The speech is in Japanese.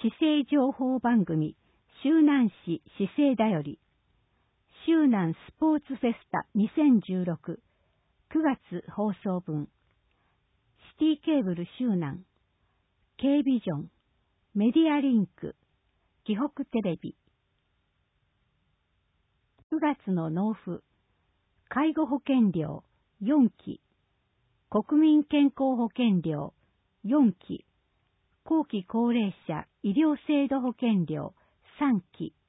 市政情報番組、周南市市政だより、周南スポーツフェスタ2016、9月放送分、シティケーブル周南、Kビジョン、メディアリンク、紀北テレビ。9月の納付、介護保険料4期、国民健康保険料4期、後期高齢者医療制度保険料3期。